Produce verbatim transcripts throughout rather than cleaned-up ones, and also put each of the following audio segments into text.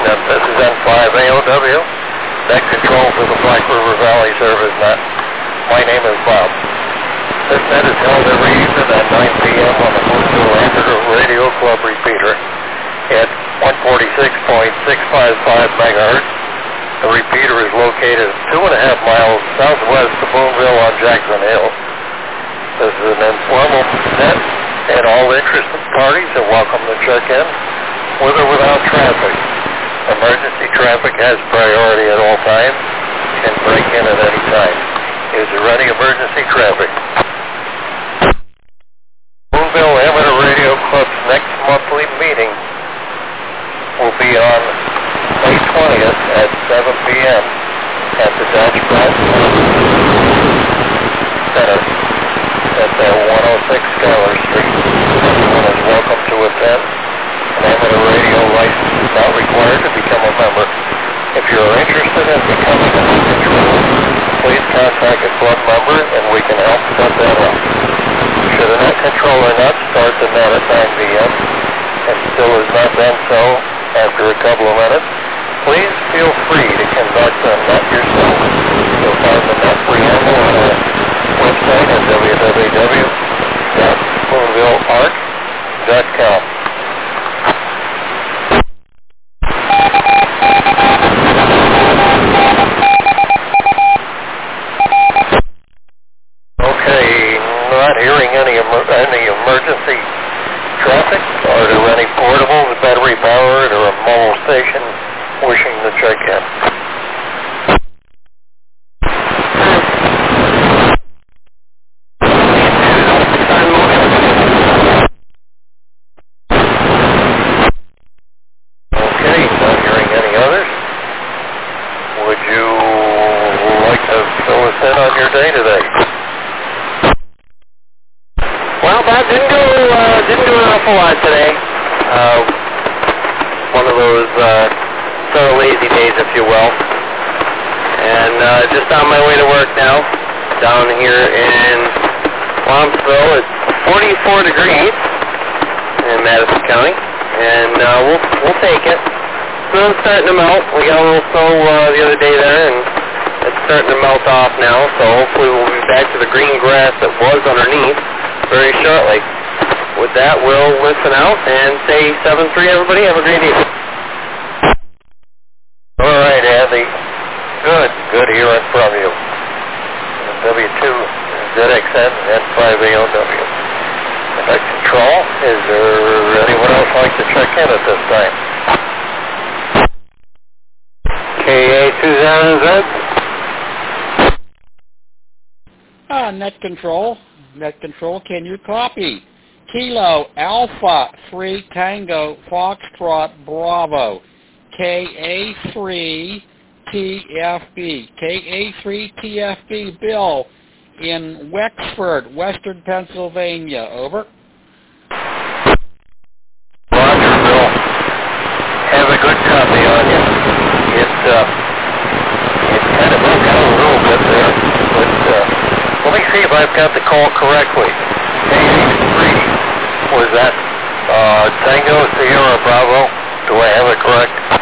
uh, this is N five A O W, net control for the Black River Valley Service net. My name is Bob. This net is held every evening at nine p m on the Boonville Amateur Radio Club repeater at one forty-six point six five five megahertz. The repeater is located two and a half miles southwest of Boonville on Jackson Hill. This is an informal net, and all interested parties are welcome to check in, with or without traffic. Emergency traffic has priority at all times, can break in at any time. Is there any emergency traffic? Boonville Amateur Radio Club's next monthly meeting will be on May twentieth at seven p m at the Dutch Brass Center at uh, one oh six Schuyler Street. Everyone is welcome to attend. An amateur radio license is not required to become a member. If you are interested in becoming a net controller, please contact a club member and we can help set that up. Should a net controller not start the net at nine p m and still has not done so after a couple of minutes, please feel free to conduct the net yourself. You'll find the net preamble on our website at w w w dot boonville arc dot com. Okay, not hearing any emer any emergency traffic. Are there any portables, battery powered, or a mobile station wishing to check in? Okay, not hearing any others. Would you like to fill us in on your day today? Well, Bob, didn't do, uh, didn't do an awful lot today. Uh, one of those uh, sort of lazy days, if you will. And uh, just on my way to work now, down here in Wampsville. It's forty-four degrees in Madison County, and uh, we'll we'll take it. Snow's starting to melt. We got a little snow uh, the other day there, and it's starting to melt off now. So hopefully we'll be back to the green grass that was underneath very shortly. With that, we'll listen out and say seven three, everybody. Have a great evening. All right, Andy. Good. Good hearing from you. W two Z X N N five A O W. Net control. Is there anyone else like to check in at this time? K A two seven Z. Uh, net control. Net control, can you copy? Kilo Alpha three Tango Foxtrot Bravo. K A three T F B. K A three T F B, Bill in Wexford, Western Pennsylvania. Over. Roger, Bill. Have a good copy on you. It, uh, it kind of broke out a little bit there, but uh, let me see if I've got the call correctly. K A three, was that uh, Tango Sierra Bravo? Do I have it correct?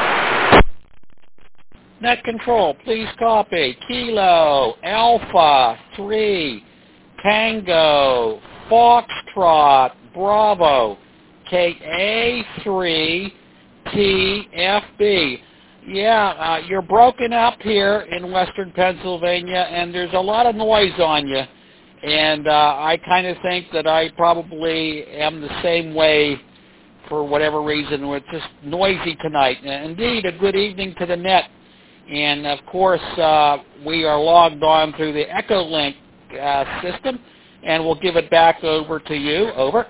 Net control, please copy. Kilo Alpha three Tango Foxtrot Bravo. K A three T F B. Yeah, uh, you're broken up here in Western Pennsylvania, and there's a lot of noise on you. And uh, I kind of think that I probably am the same way for whatever reason. It's just noisy tonight. Indeed, a good evening to the net. And, of course, uh, we are logged on through the Echolink uh, system, and we'll give it back over to you. Over.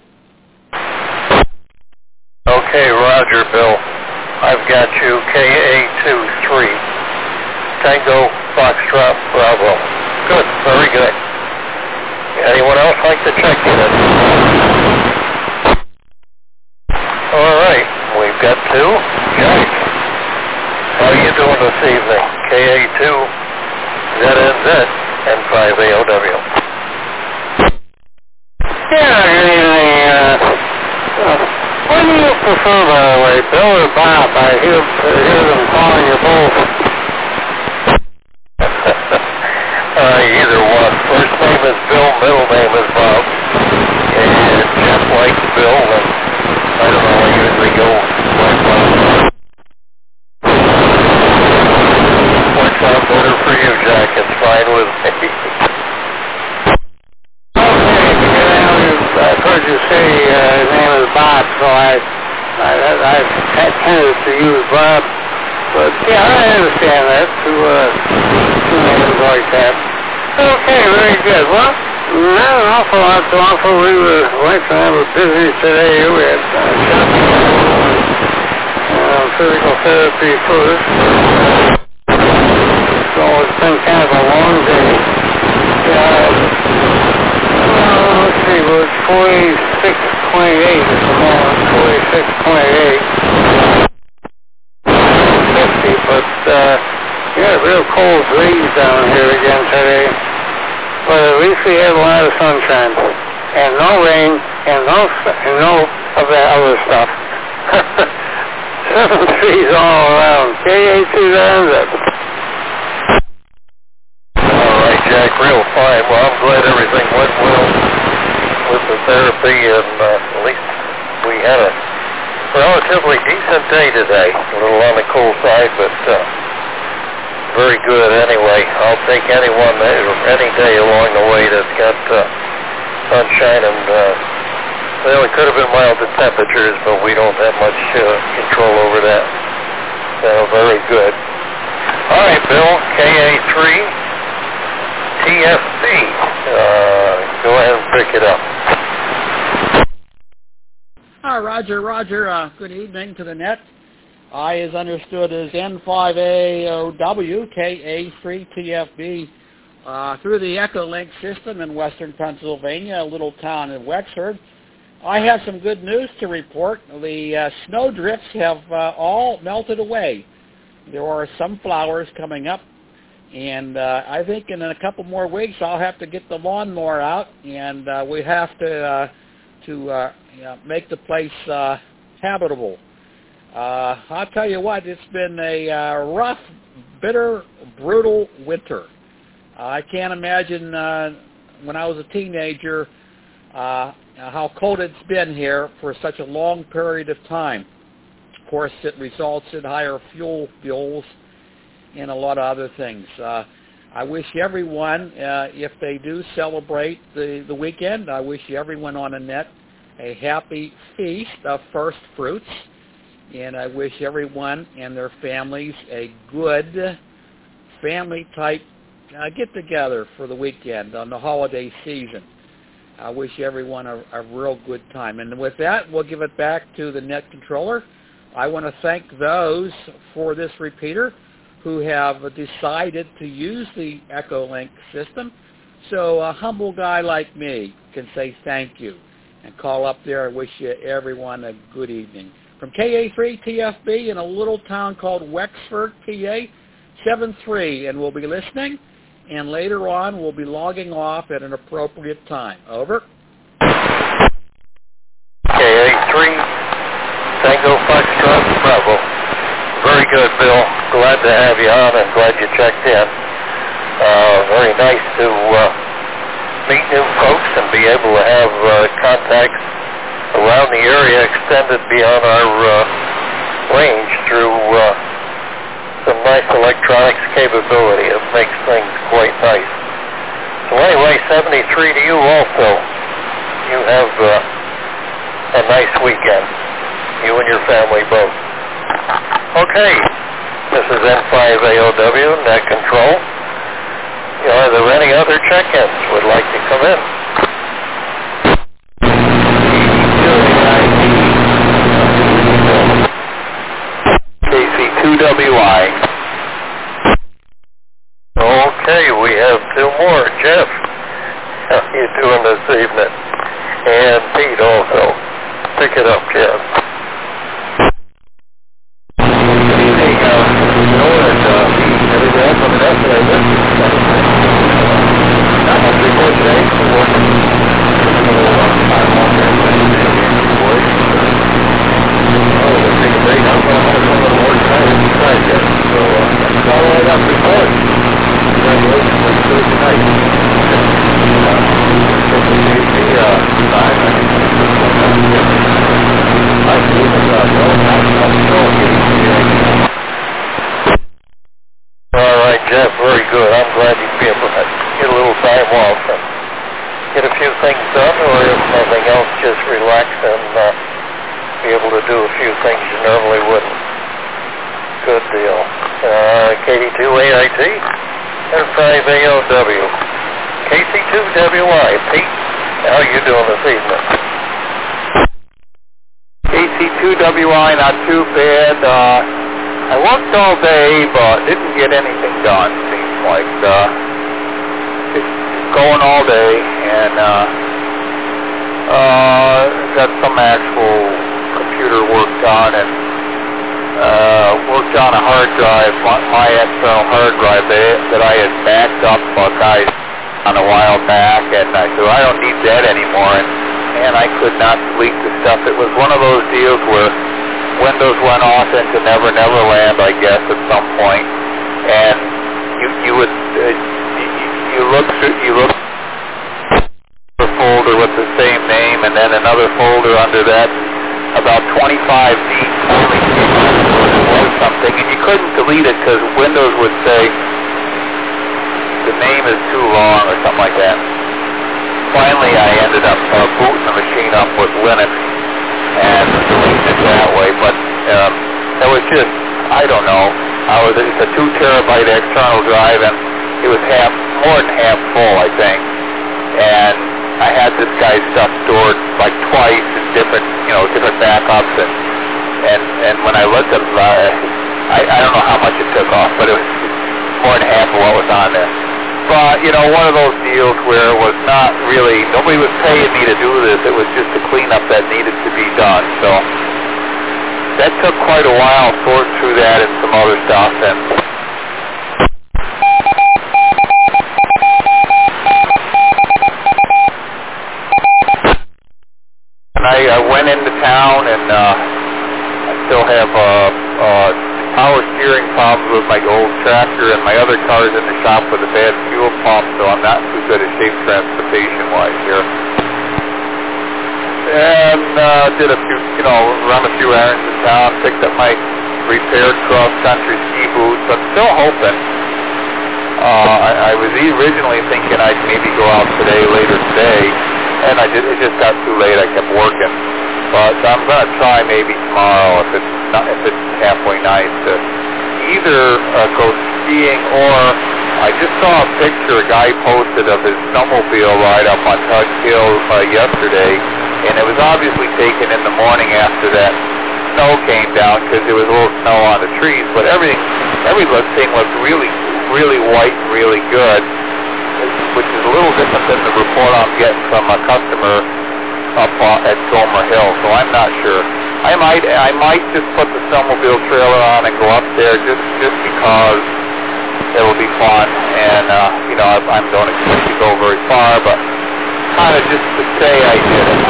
Okay, Roger, Bill. I've got you K A two three Tango Foxtrot Bravo. Good, very good. Anyone else like to check in? All right, we've got two. Jack, how are you doing this evening? K A two Z N Z N five A O W. Yeah, good evening. Uh, uh, when do you prefer, by the way, Bill or Bob? I hear, I hear them calling you both. uh, either one. First name is Bill, middle name is Bob. And Jeff likes Bill, and I don't know, I usually go like Bob. Works out better for you, Jack. It's fine with me. I've heard you say uh, his name is Bob, so I, I, I've had tended to use Bob. But yeah, I understand that, two, uh, two names like that. Okay, very good. Well, not an awful lot to offer. We were, like I were busy today. We had uh, shopping, uh, physical therapy first. So it's been kind of a long day. Uh, let's see, we're forty-six point eight at the moment, forty-six point eight. fifty, but, uh, yeah, real cold breeze down here again today. But at least we had a lot of sunshine. And no rain, and no, and no of that other stuff. Seven trees all around. K A two ends it. All right, Jack, real fine. Well, I'm glad everything went well with the therapy, and uh, at least we had a relatively decent day today. A little on the cold side, but uh, very good anyway. I'll take anyone, any day along the way that's got uh, sunshine, and uh, well, it could have been mild temperatures, but we don't have much uh, control over that. So very good. All right, Bill, K A three T F B. Uh, go ahead and pick it up. Hi, Roger, Roger. Uh, good evening to the net. I is understood as N five A O W, K A three T F B, uh, through the Echolink system in western Pennsylvania, a little town in Wexford. I have some good news to report. The uh, snow drifts have uh, all melted away. There are some flowers coming up, and uh, I think in a couple more weeks I'll have to get the lawnmower out, and uh, we have to uh, to uh, you know, make the place uh, habitable. Uh, I'll tell you what, it's been a uh, rough, bitter, brutal winter. Uh, I can't imagine uh, when I was a teenager uh, how cold it's been here for such a long period of time. Of course, it results in higher fuel bills and a lot of other things. Uh, I wish everyone, uh, if they do celebrate the, the weekend, I wish everyone on the net a happy feast of first fruits. And I wish everyone and their families a good family-type uh, get-together for the weekend on the holiday season. I wish everyone a, a real good time. And with that, we'll give it back to the net controller. I want to thank those for this repeater who have decided to use the Echolink system. So a humble guy like me can say thank you and call up there. I wish you everyone a good evening. From K A three T F B in a little town called Wexford, P A, seven three, and we'll be listening, and later on we'll be logging off at an appropriate time. Over. K A three, Tango Foxtrot, Bravo. Very good, Bill. Glad to have you on, and glad you checked in. Uh, very nice to uh, meet new folks and be able to have uh, contacts around the area extended beyond our uh, range through uh, some nice electronics capability. It makes things quite nice. So anyway, seventy-three to you also. You have uh, a nice weekend. You and your family both. Okay, this is N five A O W, Net Control. You know, are there any other check-ins would like to come in? K C two W I. Okay, we have two more. Jeff, how are you doing this evening? And Pete also. Pick it up, Jeff. do a few things you normally wouldn't. Good deal. Uh, K D two A I T and five A O W. K C two W I. Pete, how you doing this evening? K C two W I, not too bad. Uh, I worked all day, but didn't get anything done. Seems like uh, just going all day, and uh, uh, got some actual computer work done, and uh, worked on a hard drive, my, my external hard drive that, that I had backed up a guy on a while back, and I said, I don't need that anymore, and, and I could not delete the stuff. It was one of those deals where Windows went off into Never Never Land, I guess, at some point, and you you would uh, you, you look through you look for a folder with the same name, and then another folder under that, about twenty-five deep, only was something, and you couldn't delete it because Windows would say the name is too long or something like that. Finally, I ended up uh, booting the machine up with Linux and deleting it that way, but um, it was just, I don't know, I was, it's a two terabyte external drive, and it was half, more than half full, I think, and I had this guy's stuff stored like twice in different, you know, different backups, and and, and when I looked at it, uh, I, I don't know how much it took off, but it was more than half of what was on there. But, you know, one of those deals where it was not really, nobody was paying me to do this, it was just a cleanup that needed to be done, so that took quite a while, sorting through that and some other stuff, and and I, I went into town, and uh, I still have uh, uh, power steering problems with my old tractor, and my other car's in the shop with a bad fuel pump, so I'm not too good at shape transportation-wise here. And uh, did a few, you know, run a few errands in town, picked up my repaired cross-country ski boots. I'm still hoping. Uh, I, I was originally thinking I'd maybe go out today, later today, and I did, it just got too late. I kept working. But I'm going to try maybe tomorrow if it's not, if it's halfway nice to either uh, go skiing, or I just saw a picture a guy posted of his snowmobile ride up on Tug Hill uh, yesterday, and it was obviously taken in the morning after that snow came down because there was a little snow on the trees, but everything, everything looked really, really white and really good, which is a little different than the report I'm getting from a customer up uh, at Gomer Hill, so I'm not sure. I might I might just put the snowmobile trailer on and go up there just, just because it'll be fun, and uh, you know, I, I don't expect to go very far, but kind of just to say I did it,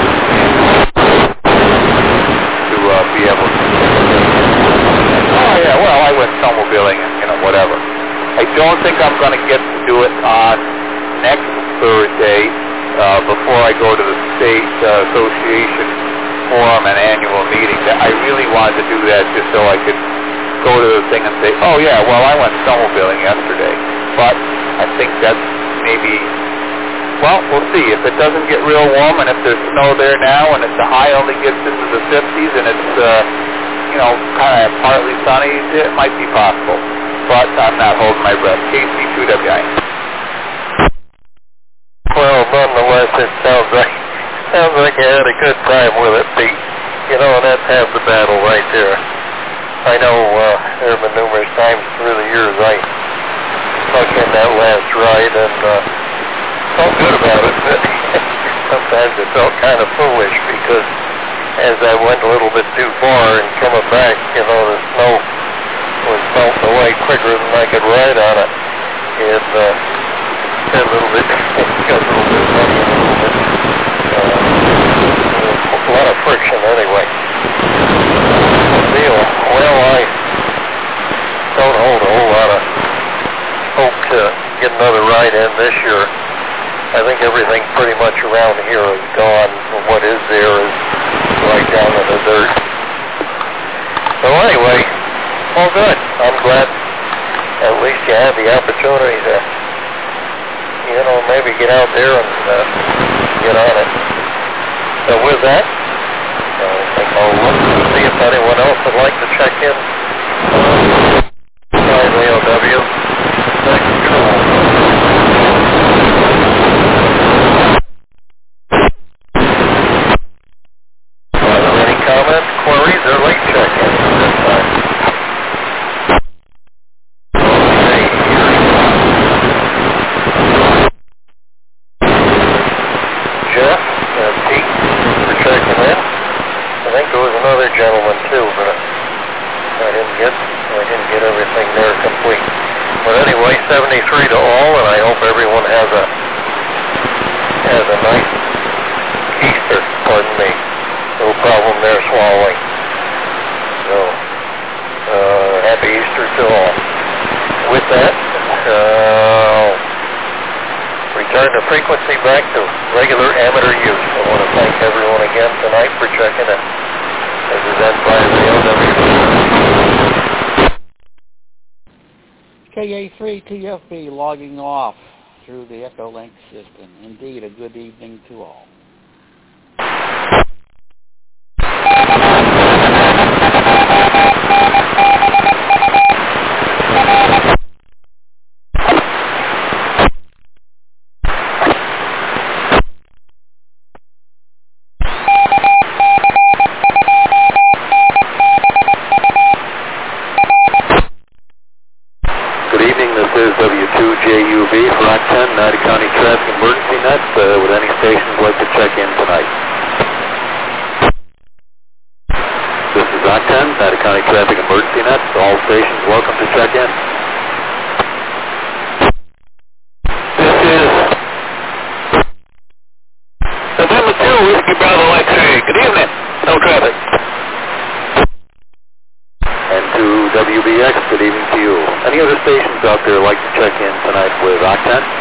to uh, be able to, oh yeah, well, I went snowmobiling and, you know, whatever. I don't think I'm going to get to do it on next Thursday, uh, before I go to the State uh, Association Forum and annual meeting. I really wanted to do that just so I could go to the thing and say, oh yeah, well, I went snowmobiling yesterday. But I think that's maybe, well, we'll see. If it doesn't get real warm, and if there's snow there now, and if the high only gets into the fifties, and it's, uh, you know, kind of partly sunny, it might be possible. But I'm not holding my breath. K C two W I. Well, nonetheless, it sounds like, sounds like you had a good time with it, Pete. You know, and that's half the battle right there. I know uh, there have been numerous times through the years I stuck in that last ride and uh, felt good about it, but sometimes it felt kind of foolish because as I went a little bit too far and coming back, you know, the snow was melting away quicker than I could ride on it. It uh, got a little bit, got a little bit muddy, a little bit, uh, a lot of friction anyway. Deal. Well, I don't hold a whole lot of hope to get another ride in this year. I think everything pretty much around here is gone. What is there is right down in the dirt. So anyway, all good. I'm glad at least you had the opportunity to, you know, maybe get out there and uh, get on it. So with that, I think I'll look to see if Anyone else would like to check in? five A O W. Back control. Are there any comments, queries, or late check-ins at this time? Okay, hearing none. Jeff and Pete for checking in. I think there was another gentleman too, but I didn't get I didn't get everything there complete. But anyway, seventy-three to all, and I hope everyone has a has a nice Easter. Pardon me, no problem there swallowing. So, uh, happy Easter to all. With that, uh, return the frequency back to regular amateur use. I want to thank everyone again tonight for checking in. This is N five A O W. K A three T F B logging off through the Echolink system. Indeed, a good evening to all. W two J U V for O C ten, Nevada County Traffic Emergency Net. Uh, would any stations like to check in tonight? This is O C ten, Nevada County Traffic Emergency Net. All stations welcome to check in. This is November two, Whiskey Bravo X-ray. Good evening. No traffic. And to W B X, good evening to you. Any other stations out there like to check in tonight with O C ten?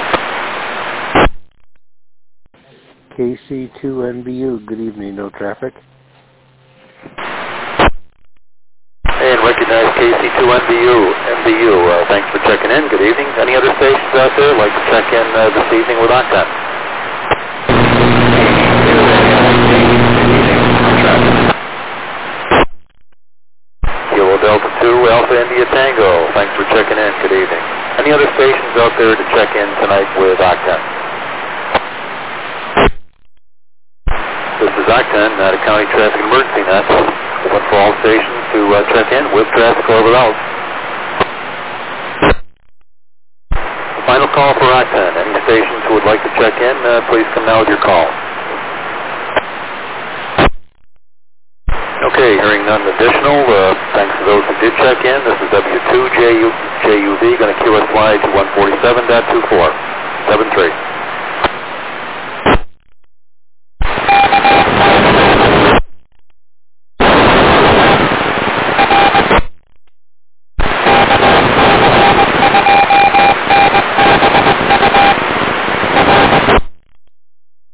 K C two N B U, good evening, no traffic. And recognize K C two N B U, N B U, uh, thanks for checking in, good evening. Any other stations out there like to check in uh, this evening with O C ten? Kilo Delta two, Alpha India Tango, thanks for checking in, good evening. Any other stations out there to check in tonight with O C ten? This is O C ten, Nevada County Traffic Emergency Net. Open for all stations to uh, check in with traffic or without. Final call for O C ten. Any stations who would like to check in, uh, please come now with your call. Okay, hearing none additional, uh, thanks to those who did check in. This is W two J U V, going to Q S Y to one forty-seven point two four seven three.